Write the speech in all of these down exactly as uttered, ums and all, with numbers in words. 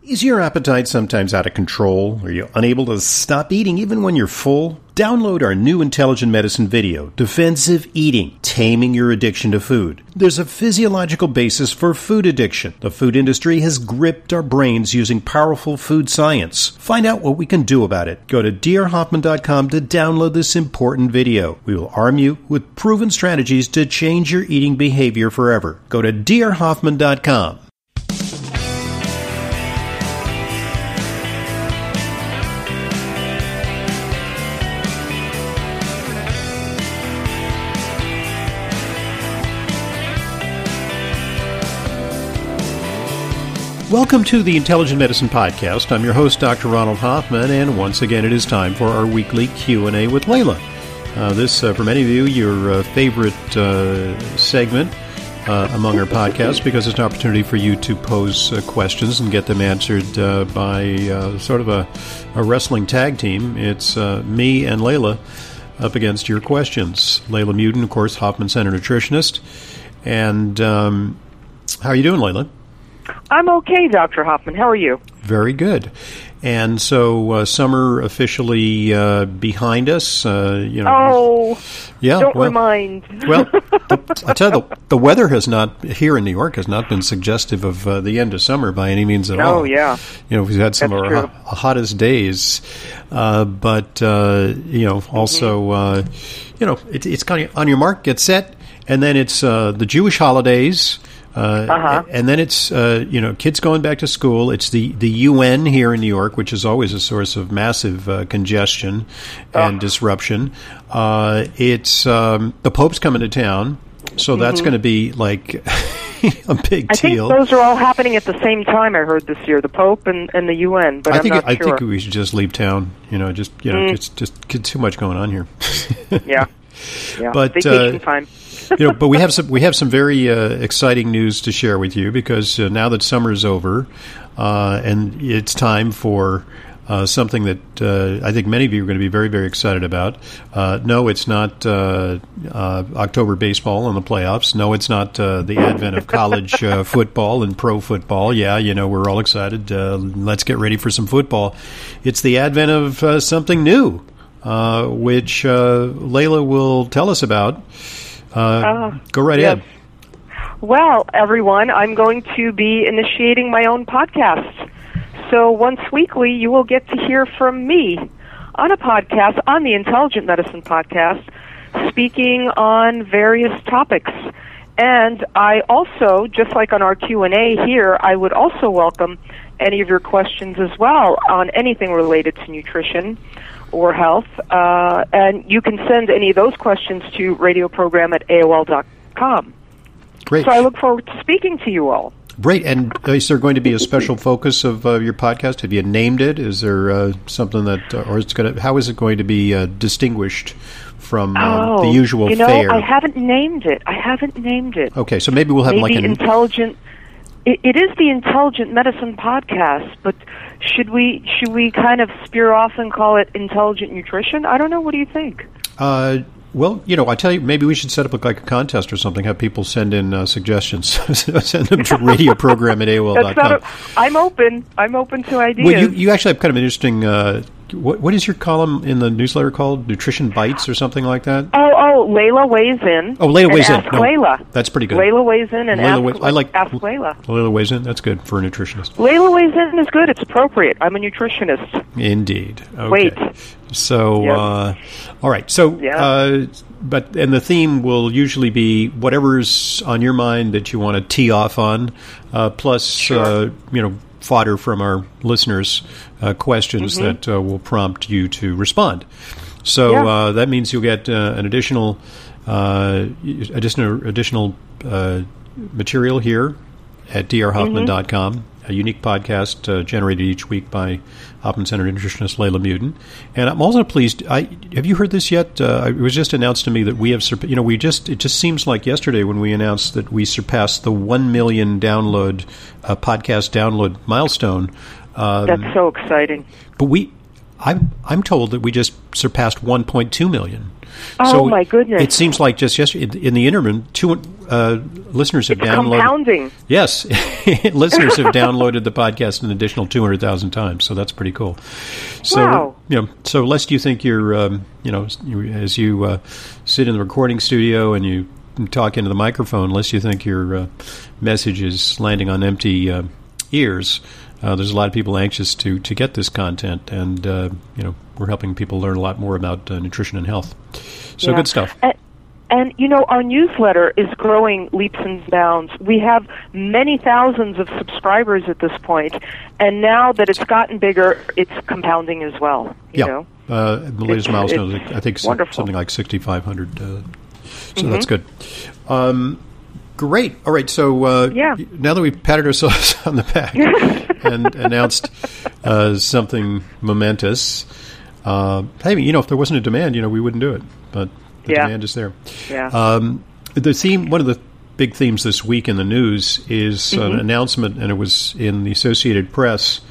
Is your appetite sometimes out of control? Are you unable to stop eating even when you're full? Download our new Intelligent Medicine video, Defensive Eating, Taming Your Addiction to Food. There's a physiological basis for food addiction. The food industry has gripped our brains using powerful food science. Find out what we can do about it. Go to d r hoffman dot com to download this important video. We will arm you with proven strategies to change your eating behavior forever. Go to d r hoffman dot com. Welcome to the Intelligent Medicine Podcast. I'm your host, Doctor Ronald Hoffman, and once again it is time for our weekly Q and A with Layla. Uh, this, uh, for many of you, your uh, favorite uh, segment uh, among our podcasts, because it's an opportunity for you to pose uh, questions and get them answered uh, by uh, sort of a, a wrestling tag team. It's uh, me and Layla up against your questions. Layla Muden, of course, Hoffman Center nutritionist. And um, how are you doing, Layla? I'm okay, Doctor Hoffman. How are you? Very good. And so uh, summer officially uh, behind us. Uh, you know. Oh, yeah. Don't well, remind. Well, the, I tell you, the, the weather has not here in New York has not been suggestive of uh, the end of summer by any means at oh, all. Oh yeah. You know, we've had some That's of our true. ho- hottest days, uh, but uh, you know, also mm-hmm. uh, you know, it, it's kind of on your mark, get set, and then it's uh, the Jewish holidays. Uh, uh-huh. And then it's, uh, you know, kids going back to school. It's the, the U N here in New York, which is always a source of massive uh, congestion and oh. disruption. Uh, it's um, the Pope's coming to town, so mm-hmm. that's going to be like a big I deal. I think those are all happening at the same time, I heard this year, the Pope and, and the U N, but I I'm think, not I sure. think we should just leave town, you know, just, you know, mm. it's just too much going on here. yeah. Yeah. But, vacation uh, time. you know, but we have some we have some very uh, exciting news to share with you, because uh, now that summer's over, uh, and it's time for uh, something that uh, I think many of you are going to be very, very excited about. Uh, no, it's not uh, uh, October baseball and the playoffs. No, it's not uh, the advent of college uh, football and pro football. Yeah, you know, we're all excited. Uh, let's get ready for some football. It's the advent of uh, something new, uh, which uh, Layla will tell us about. Uh, uh, go right yes. ahead. Well, everyone, I'm going to be initiating my own podcast. So once weekly, you will get to hear from me on a podcast, on the Intelligent Medicine Podcast, speaking on various topics. And I also, just like on our Q and A here, I would also welcome any of your questions as well on anything related to nutrition or health, uh, and you can send any of those questions to radioprogram at A O L dot com. Great. So I look forward to speaking to you all. Great. And is there going to be a special focus of uh, your podcast? Have you named it? Is there uh, something that, uh, or it's going to, how is it going to be uh, distinguished from um, oh, the usual you know, fare? I haven't named it. I haven't named it. Okay, so maybe we'll have maybe like an intelligent. It, it is the Intelligent Medicine Podcast, but should we should we kind of spear off and call it Intelligent Nutrition? I don't know. What do you think? Uh, well, you know, I tell you, maybe we should set up like a contest or something. Have people send in uh, suggestions. Send them to radioprogram at A O L dot com. I'm open. I'm open to ideas. Well, you, you actually have kind of an interesting. Uh, what what is your column in the newsletter called? Nutrition Bites or something like that? Oh, oh, Layla weighs in. Oh, Layla weighs in. Ask No, Layla. That's pretty good. Layla weighs in and Layla ask, weighs, I like ask Layla. Layla weighs in. That's good for a nutritionist. Layla weighs in is good. It's appropriate. I'm a nutritionist. Indeed. Okay. Wait. So, yes. uh, all right. So, yeah. uh, but and the theme will usually be whatever's on your mind that you want to tee off on, uh, plus sure. uh, you know, fodder from our listeners, uh, questions mm-hmm. that uh, will prompt you to respond. So yeah. uh, that means you'll get uh, an additional uh, additional additional uh, material here at d r hoffman dot com. Mm-hmm. A unique podcast uh, generated each week by Hoffman Center nutritionist Layla Muden. And I'm also pleased. I have you heard this yet? Uh, it was just announced to me that we have. You know, we just. It just seems like yesterday when we announced that we surpassed the one million download uh, podcast download milestone. Um, That's so exciting. But we. I'm I'm told that we just surpassed one point two million. Oh, so my goodness. It seems like just yesterday, in, in the interim, two uh, listeners have it's downloaded. Compounding. Yes. Listeners have downloaded the podcast an additional two hundred thousand times, so that's pretty cool. So, wow. You know, so lest you think you're, um, you know, you, as you uh, sit in the recording studio and you talk into the microphone, lest you think your uh, message is landing on empty uh, ears. Uh, there's a lot of people anxious to, to get this content, and uh, you know, we're helping people learn a lot more about uh, nutrition and health. So yeah. good stuff. And, and, you know, our newsletter is growing leaps and bounds. We have many thousands of subscribers at this point, and now that it's gotten bigger, it's compounding as well. You yeah. know? Uh, the latest it's, milestone, it's I think, wonderful. something like sixty-five hundred. Uh, so mm-hmm. that's good. Um, great. All right. So uh, yeah. now that we've patted ourselves on the back and announced uh, something momentous, uh, hey, you know, if there wasn't a demand, you know, we wouldn't do it. But the yeah. demand is there. Yeah. Um, the theme, one of the big themes this week in the news is mm-hmm. an announcement, and it was in the Associated Press,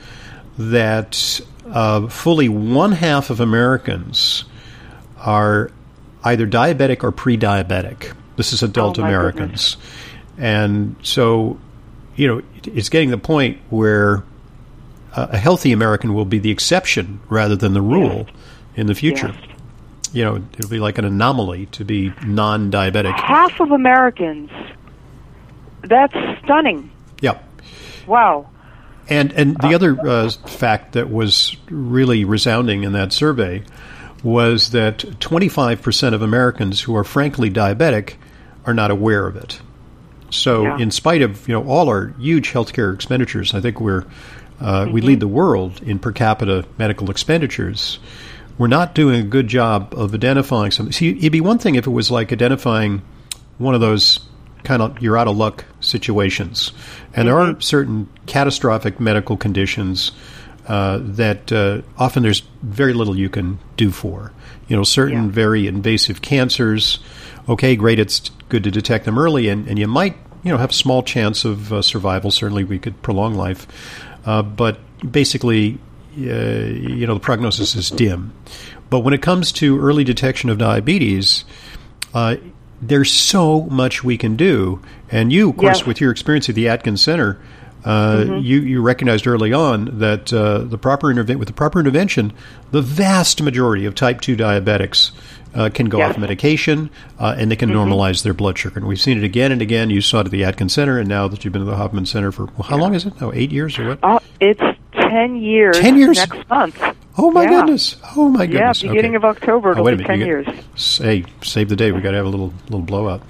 that uh, fully one half of Americans are either diabetic or pre-diabetic. This is adult oh, my Americans. Goodness. And so, you know, it's getting to the point where uh, a healthy American will be the exception rather than the rule yes. in the future. Yes. You know, it'll be like an anomaly to be non-diabetic. Half of Americans. That's stunning. Yeah. Wow. And and the other uh, fact that was really resounding in that survey was that twenty-five percent of Americans who are frankly diabetic are not aware of it. So yeah. in spite of, you know, all our huge healthcare expenditures, I think we're uh, mm-hmm. we lead the world in per capita medical expenditures. We're not doing a good job of identifying something. See, it'd be one thing if it was like identifying one of those kind of you're out of luck situations. And mm-hmm. there are certain catastrophic medical conditions uh, that uh, often there's very little you can do for. You know, certain yeah. very invasive cancers. Okay, great, it's good to detect them early, and, and you might, you know, have a small chance of uh, survival. Certainly we could prolong life. Uh, but basically, uh, you know, the prognosis is dim. But when it comes to early detection of diabetes, uh, there's so much we can do. And you, of course, yes. with your experience at the Atkins Center, uh, mm-hmm. you, you recognized early on that uh, the proper interve- with the proper intervention, the vast majority of type two diabetics uh, can go yes. off medication, uh, and they can mm-hmm. normalize their blood sugar. And we've seen it again and again. You saw it at the Atkins Center, and now that you've been to the Hoffman Center for, well, how yeah. long is it? No, eight years or what? Uh, it's ten years. Ten years? Next month. Oh, my yeah. goodness. Oh, my goodness. Yeah, beginning okay. of October, it'll oh, wait a be minute. ten you years. Get, hey, save the day. We've got to have a little little blowout.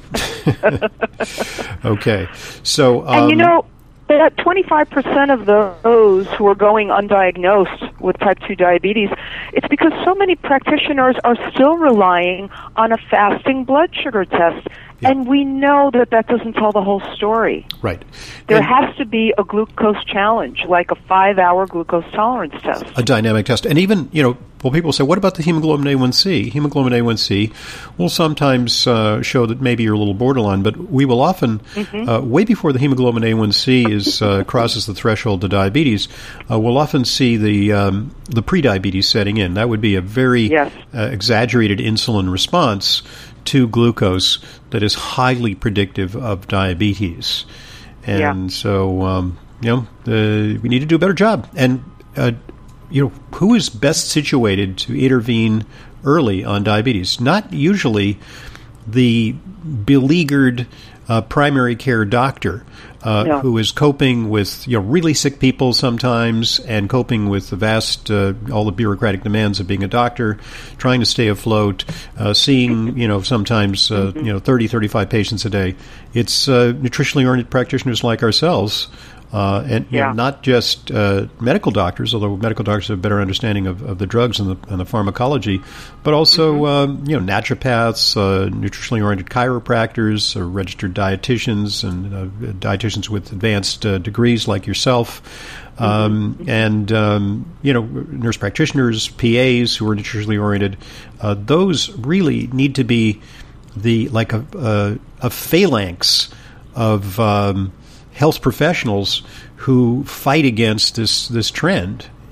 Okay. So, um, and you know, that twenty-five percent of those who are going undiagnosed with type two diabetes, it's because so many practitioners are still relying on a fasting blood sugar test. Yeah. And we know that that doesn't tell the whole story. Right. There and has to be a glucose challenge, like a five-hour glucose tolerance test. A dynamic test. And even, you know, well, people say, what about the hemoglobin A one C? Hemoglobin A one C will sometimes uh, show that maybe you're a little borderline, but we will often, mm-hmm. uh, way before the hemoglobin A one C is uh, crosses the threshold to diabetes, uh, we'll often see the um, the prediabetes setting in. That would be a very yes. uh, exaggerated insulin response to glucose that is highly predictive of diabetes. And yeah. so, um, you know, uh, we need to do a better job. And, uh, you know, who is best situated to intervene early on diabetes? Not usually the beleaguered uh, primary care doctor uh, no. who is coping with, you know, really sick people sometimes and coping with the vast, uh, all the bureaucratic demands of being a doctor, trying to stay afloat, uh, seeing, you know, sometimes, uh, mm-hmm. you know, thirty, thirty-five patients a day. It's uh, nutritionally oriented practitioners like ourselves. Uh, and you yeah. know, not just uh, medical doctors, although medical doctors have a better understanding of, of the drugs and the, and the pharmacology, but also mm-hmm. um, you know, naturopaths, uh, nutritionally oriented chiropractors, uh, registered dietitians, and uh, dietitians with advanced uh, degrees like yourself, um, mm-hmm. and um, you know, nurse practitioners, P As who are nutritionally oriented. Uh, those really need to be the like a a, a phalanx of um, health professionals who fight against this this trend.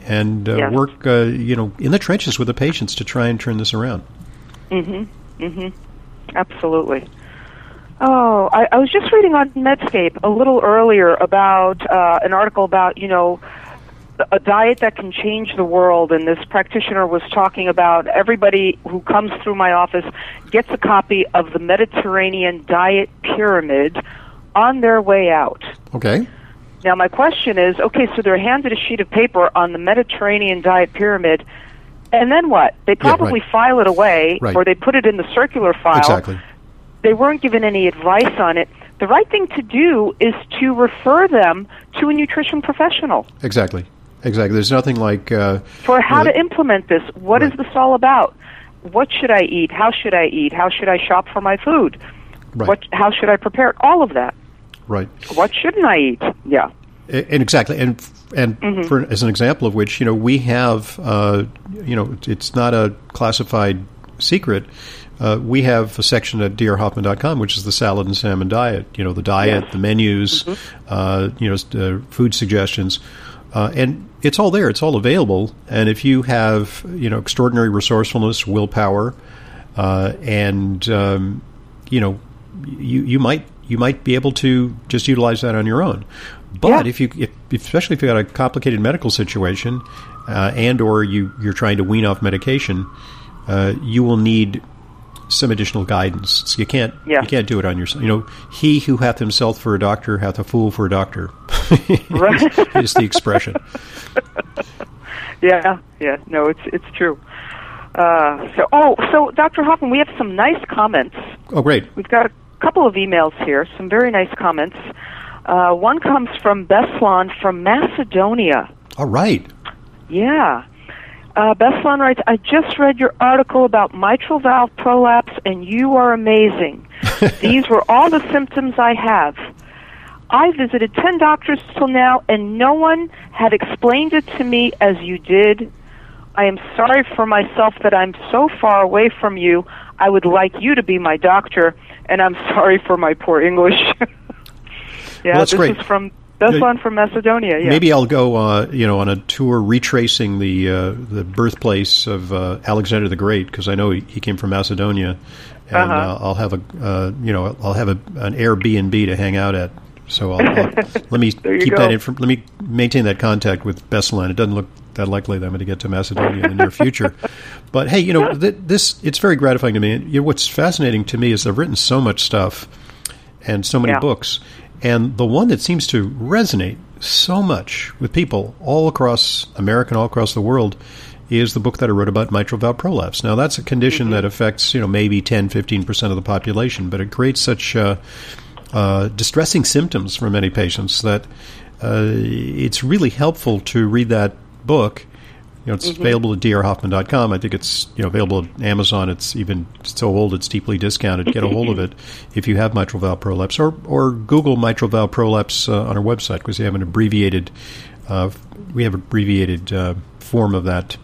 and uh, Yes. work, uh, you know, in the trenches with the patients to try and turn this around. Mm-hmm. Mm-hmm. Absolutely. Oh, I, I was just reading on Medscape a little earlier about uh, an article about, you know, a diet that can change the world, and this practitioner was talking about everybody who comes through my office gets a copy of the Mediterranean Diet Pyramid on their way out. Okay. Now, my question is, okay, so they're handed a sheet of paper on the Mediterranean Diet Pyramid, and then what? They probably yeah, right. file it away, right. or they put it in the circular file. Exactly. They weren't given any advice on it. The right thing to do is to refer them to a nutrition professional. Exactly. Exactly. There's nothing like... Uh, For how you know, to implement this. What right. is this all about? What should I eat? How should I eat? How should I shop for my food? Right. What? How should I prepare it? All of that. Right. What shouldn't I eat? Yeah. And exactly, and and Mm-hmm. for as an example of which, you know, we have, uh, you know, it's not a classified secret. Uh, we have a section at d r hoffman dot com, which is the salad and salmon diet. You know, the diet, Yes. the menus, Mm-hmm. uh, you know, uh, food suggestions, uh, and it's all there. It's all available. And if you have, you know, extraordinary resourcefulness, willpower, uh, and um, you know, you you might you might be able to just utilize that on your own. But Yeah. if you, if, especially if you've got a complicated medical situation, uh, and or you you're trying to wean off medication, uh, you will need some additional guidance. So you can't Yeah. you can't do it on yourself. You know, he who hath himself for a doctor hath a fool for a doctor. Right. is the expression. Yeah. Yeah. No, it's it's true. Uh, so, oh, so Doctor Hoffman, we have some nice comments. Oh, great. We've got a couple of emails here, some very nice comments. Uh, one comes from Beslan from Macedonia. All right. Yeah. Uh, Beslan writes, I just read your article about mitral valve prolapse, and you are amazing. These were all the symptoms I have. I visited ten doctors till now, and no one had explained it to me as you did. I am sorry for myself that I'm so far away from you. I would like you to be my doctor, and I'm sorry for my poor English. Yeah, Well, that's this great. is from Beslan from Macedonia. Yeah. Maybe I'll go, uh, you know, on a tour retracing the uh, the birthplace of uh, Alexander the Great, because I know he, he came from Macedonia, and Uh-huh. uh, I'll have a, uh, you know, I'll have a, an Airbnb to hang out at. So I'll, I'll, let me There you keep go. that. Inf- let me maintain that contact with Beslan. It doesn't look that likely that I'm going to get to Macedonia in the near future. But hey, you know, th- this it's very gratifying to me. You know, what's fascinating to me is I've written so much stuff and so many Yeah. books. And the one that seems to resonate so much with people all across America and all across the world is the book that I wrote about mitral valve prolapse. Now, that's a condition Mm-hmm. that affects, you know, maybe ten, fifteen percent of the population, but it creates such uh, uh, distressing symptoms for many patients that uh, it's really helpful to read that book. You know, it's Mm-hmm. available at d r hoffman dot com. I think it's, you know, available at Amazon. It's even so old it's deeply discounted. Get a hold of it if you have mitral valve prolapse, or or Google mitral valve prolapse uh, on our website, because we have an abbreviated uh, we have abbreviated uh, form of that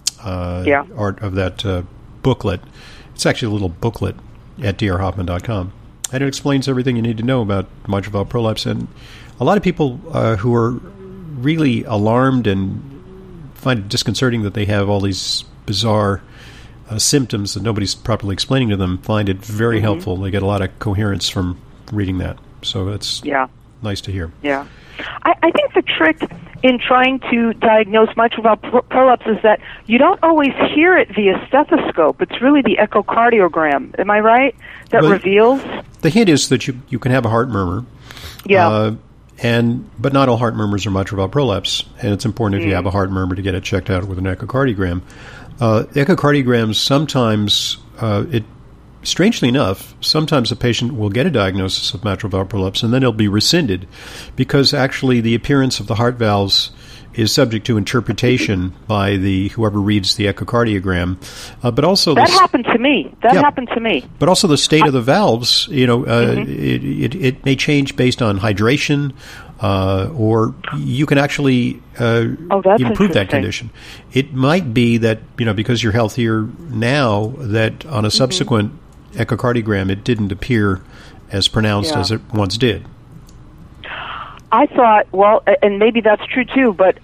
uh, Yeah. art of that uh, booklet. It's actually a little booklet at d r hoffman dot com, and it explains everything you need to know about mitral valve prolapse. And a lot of people uh, who are really alarmed and find it disconcerting that they have all these bizarre uh, symptoms that nobody's properly explaining to them, find it very Mm-hmm. helpful. They get a lot of coherence from reading that. So that's Yeah. nice to hear. Yeah. I, I think the trick in trying to diagnose mitral valve pro- prolapse is that you don't always hear it via stethoscope. It's really the echocardiogram. Am I right? That Well, reveals? The hint is that you, you can have a heart murmur. Yeah. Uh, and but not all heart murmurs are mitral valve prolapse, and it's important if you Mm. have a heart murmur to get it checked out with an echocardiogram. Uh, echocardiograms sometimes, uh, it strangely enough, sometimes a patient will get a diagnosis of mitral valve prolapse and then it'll be rescinded because actually the appearance of the heart valves is subject to interpretation by the whoever reads the echocardiogram, uh, but also that the, happened to me. That Yeah. happened to me. but also the state of the valves. You know, uh, Mm-hmm. it, it it may change based on hydration, uh, or you can actually uh, Oh, that's improve that interesting. condition. It might be that, you know, because you're healthier now, that on a subsequent echocardiogram it didn't appear as pronounced Yeah. as it once did. I thought, well, a- and maybe that's true too, but uh,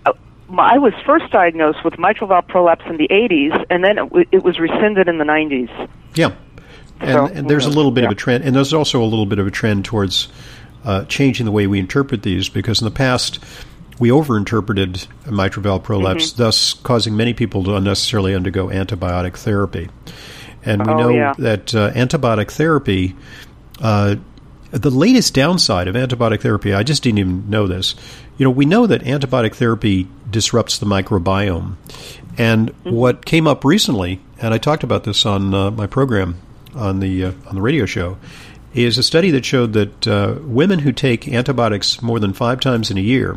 I was first diagnosed with mitral valve prolapse in the eighties, and then it, w- it was rescinded in the nineties. Yeah. And, so, and there's a little bit yeah. of a trend, and there's also a little bit of a trend towards uh, changing the way we interpret these, because in the past we overinterpreted mitral valve prolapse, mm-hmm. thus causing many people to unnecessarily undergo antibiotic therapy. And we oh, know yeah. that uh, antibiotic therapy, uh, the latest downside of antibiotic therapy, I just didn't even know this. You know, we know that antibiotic therapy disrupts the microbiome. And mm-hmm. what came up recently, and I talked about this on uh, my program on the uh, on the radio show, is a study that showed that uh, women who take antibiotics more than five times in a year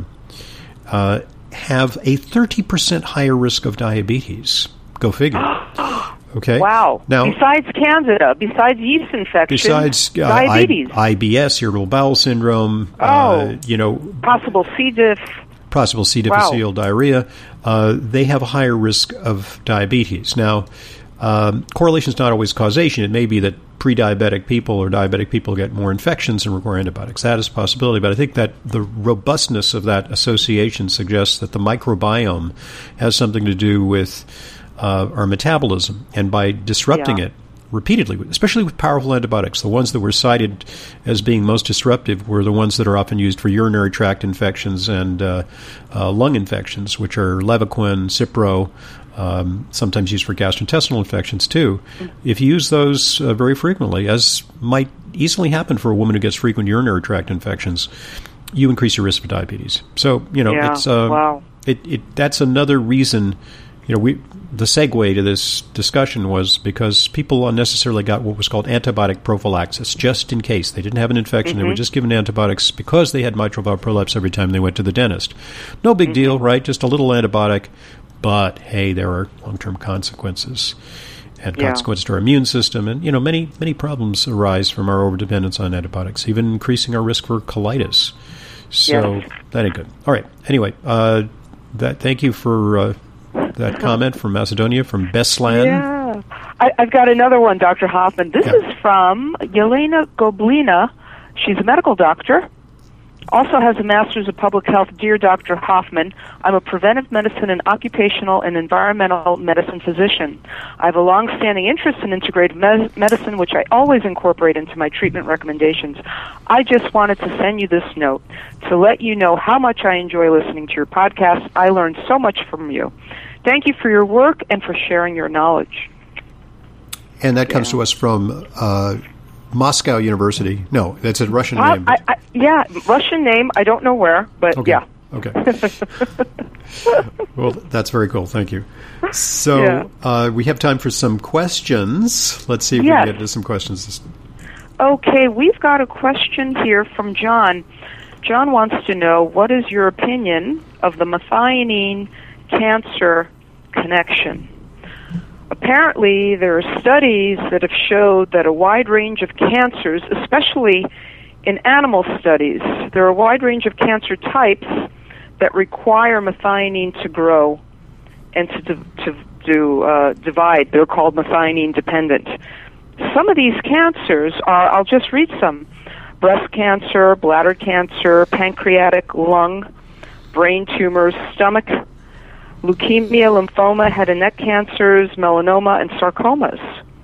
uh, have a thirty percent higher risk of diabetes. Go figure. Okay. Wow. Now, besides Candida, besides yeast infection, besides uh, diabetes, I, IBS, irritable bowel syndrome, oh, uh, you know, possible C. diff, possible C. difficile wow. diarrhea, uh, they have a higher risk of diabetes. Now, um, correlation is not always causation. It may be that pre-diabetic people or diabetic people get more infections and require antibiotics. That is a possibility, but I think that the robustness of that association suggests that the microbiome has something to do with Uh, our metabolism, and by disrupting yeah. it repeatedly, especially with powerful antibiotics, the ones that were cited as being most disruptive were the ones that are often used for urinary tract infections and uh, uh, lung infections, which are Levaquin, Cipro, um, sometimes used for gastrointestinal infections too. Mm-hmm. If you use those uh, very frequently, as might easily happen for a woman who gets frequent urinary tract infections, you increase your risk for diabetes. So, you know, yeah. it's uh, wow. it, it that's another reason. You know, we the segue to this discussion was because people unnecessarily got what was called antibiotic prophylaxis, just in case. They didn't have an infection. Mm-hmm. They were just given antibiotics because they had mitral valve prolapse every time they went to the dentist. No big mm-hmm. deal, right? Just a little antibiotic. But, hey, there are long-term consequences and yeah. consequences to our immune system. And, you know, many, many problems arise from our overdependence on antibiotics, even increasing our risk for colitis. So yes. that ain't good. All right. Anyway, uh, that thank you for... Uh, that comment from Macedonia, from Beslan. Yeah. I, I've got another one, Doctor Hoffman. This yeah. is from Yelena Goblina. She's a medical doctor. Also has a Master's of Public Health. Dear Doctor Hoffman, I'm a preventive medicine and occupational and environmental medicine physician. I have a long-standing interest in integrative me- medicine, which I always incorporate into my treatment recommendations. I just wanted to send you this note to let you know how much I enjoy listening to your podcast. I learned so much from you. Thank you for your work and for sharing your knowledge. And that comes yeah. to us from uh, Moscow University. No, that's a Russian uh, name. I, I, yeah, Russian name. I don't know where, but okay. yeah. Okay. Well, that's very cool. Thank you. So yeah. uh, we have time for some questions. Let's see if yes. we can get into some questions. Okay, we've got a question here from John. John wants to know, what is your opinion of the methionine cancer connection? Apparently, there are studies that have showed that a wide range of cancers, especially in animal studies, there are a wide range of cancer types that require methionine to grow and to to, to uh, divide. They're called methionine dependent. Some of these cancers are, I'll just read some: breast cancer, bladder cancer, pancreatic, lung, brain tumors, stomach, leukemia, lymphoma, head and neck cancers, melanoma, and sarcomas.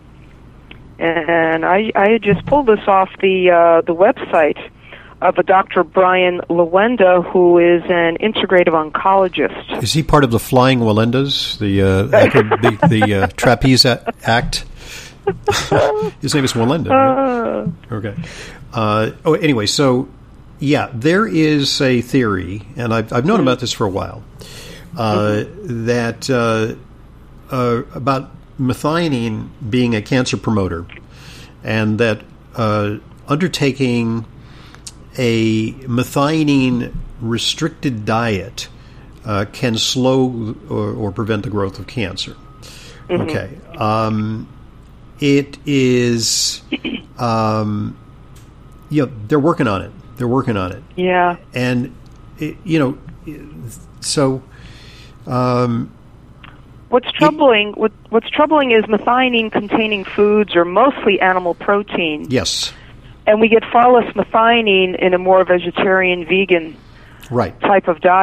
And I, I just pulled this off the uh, the website of a Doctor Brian Lewenda, who is an integrative oncologist. Is he part of the Flying Walendas, the uh, the, the uh, Trapeze Act? His name is Walenda, right? Uh, okay. Uh, oh, anyway, so yeah, there is a theory, and I've I've known mm-hmm. about this for a while. Uh, mm-hmm. That uh, uh, about methionine being a cancer promoter, and that uh, undertaking a methionine restricted diet uh, can slow or, or prevent the growth of cancer. Mm-hmm. Okay, um, it is. Um, you know, they're working on it. They're working on it. Yeah, and it, you know, so. Um, what's troubling? It, what, what's troubling is methionine-containing foods are mostly animal protein. Yes, and we get far less methionine in a more vegetarian, vegan right. type of diet.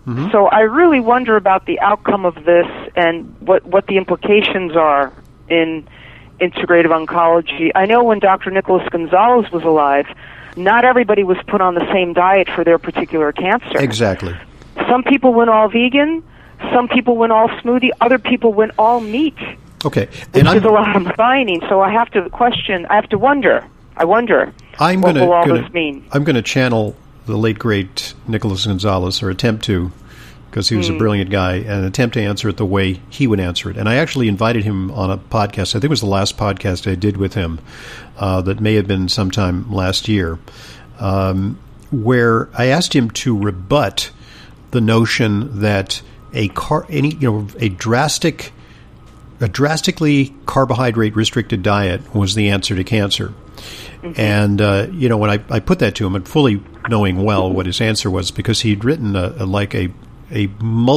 Mm-hmm. So I really wonder about the outcome of this and what, what the implications are in integrative oncology. I know when Doctor Nicholas Gonzalez was alive, not everybody was put on the same diet for their particular cancer. Exactly. Some people went all vegan, some people went all smoothie, other people went all meat. Okay. And which is a lot of methionine, so I have to question, I have to wonder, I wonder, I'm what gonna, will all gonna, this mean? I'm going to channel the late, great Nicholas Gonzalez, or attempt to, because he was mm. a brilliant guy, and attempt to answer it the way he would answer it. And I actually invited him on a podcast. I think it was the last podcast I did with him, uh, that may have been sometime last year, um, where I asked him to rebut the notion that a car, any you know a drastic, a drastically carbohydrate restricted diet was the answer to cancer. Mm-hmm. And, uh, you know, when I, I put that to him, and fully knowing well what his answer was, because he'd written a, a, like a a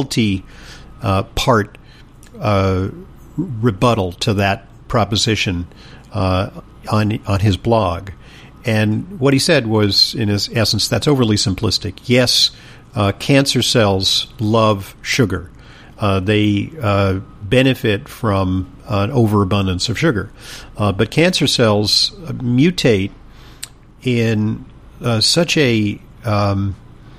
multi-part uh, uh, rebuttal to that proposition uh, on on his blog. And what he said was, in his essence, that's overly simplistic. Yes, uh, cancer cells love sugar. Uh, they uh, benefit from an overabundance of sugar. Uh, but cancer cells mutate in uh, such a um,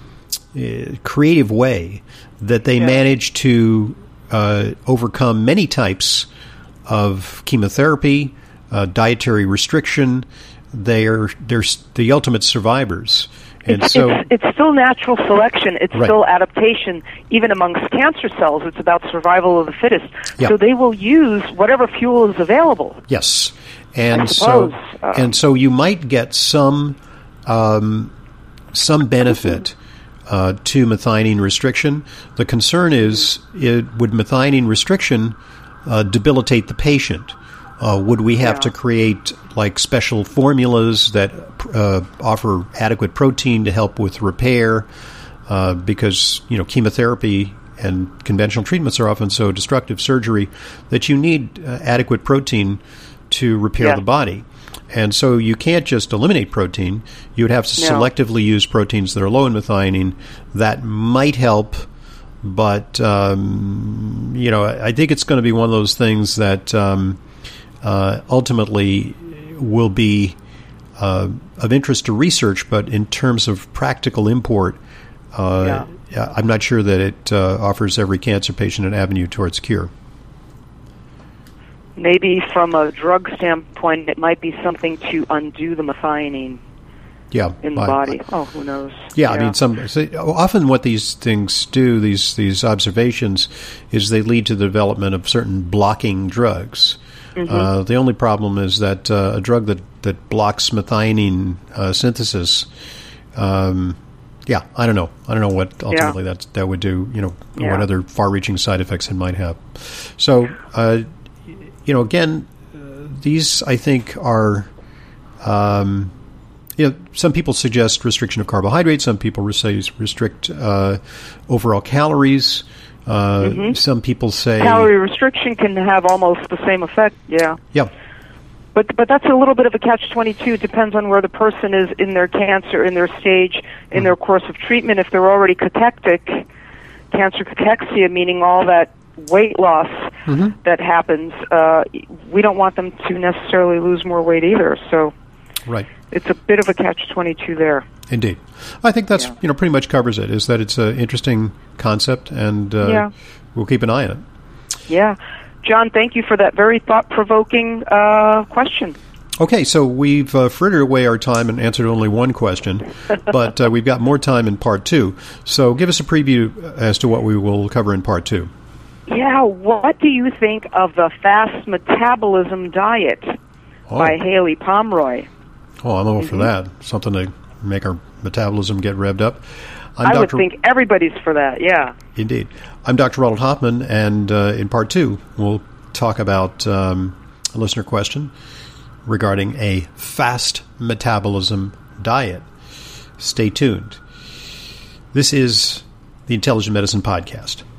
creative way that they yeah. manage to uh, overcome many types of chemotherapy, uh, dietary restriction. They're, they're the ultimate survivors. And it's, so, it's, it's still natural selection. It's right. still adaptation. Even amongst cancer cells, it's about survival of the fittest. Yeah. So they will use whatever fuel is available. Yes, and I suppose. so um, and so you might get some um, some benefit uh, to methionine restriction. The concern is, it, would methionine restriction uh, debilitate the patient? Uh, would we have yeah. to create like special formulas that uh, offer adequate protein to help with repair? Uh, because, you know, chemotherapy and conventional treatments are often so destructive, surgery, that you need uh, adequate protein to repair yeah. the body. And so you can't just eliminate protein. You would have to no. selectively use proteins that are low in methionine. That might help, but, um, you know, I think it's going to be one of those things that um, uh, ultimately will be uh, of interest to research, but in terms of practical import, uh, yeah. I'm not sure that it uh, offers every cancer patient an avenue towards cure. Maybe from a drug standpoint, it might be something to undo the methionine yeah, in the I, body. Oh, who knows? Yeah, yeah. I mean, some so often what these things do, these these observations, is they lead to the development of certain blocking drugs. Mm-hmm. Uh, the only problem is that uh, a drug that, that blocks methionine uh, synthesis, um, yeah, I don't know. I don't know what ultimately yeah. that that would do, you know, yeah. what other far-reaching side effects it might have. So, uh, you know, again, uh, these, I think, are, um, you know, some people suggest restriction of carbohydrates. Some people say restrict uh, overall calories. Uh, mm-hmm. Some people say calorie restriction can have almost the same effect. Yeah. Yeah. But but that's a little bit of a catch twenty-two. It depends on where the person is in their cancer, in their stage, in mm-hmm. their course of treatment. If they're already cachectic, cancer cachexia, meaning all that weight loss mm-hmm. that happens, uh, we don't want them to necessarily lose more weight either. So right. it's a bit of a catch twenty-two there. Indeed. I think that's, yeah. you know, pretty much covers it, is that it's an interesting concept, and uh, yeah. we'll keep an eye on it. Yeah. John, thank you for that very thought-provoking uh, question. Okay, so we've uh, frittered away our time and answered only one question, but uh, we've got more time in part two. So give us a preview as to what we will cover in part two. Yeah, what do you think of the fast metabolism diet oh. by Haley Pomeroy? Oh, I'm all mm-hmm. for that. Something to make our metabolism get revved up. I'm I Doctor would think everybody's for that, yeah. Indeed. I'm Doctor Ronald Hoffman, and uh, in part two, we'll talk about um, a listener question regarding a fast metabolism diet. Stay tuned. This is the Intelligent Medicine Podcast.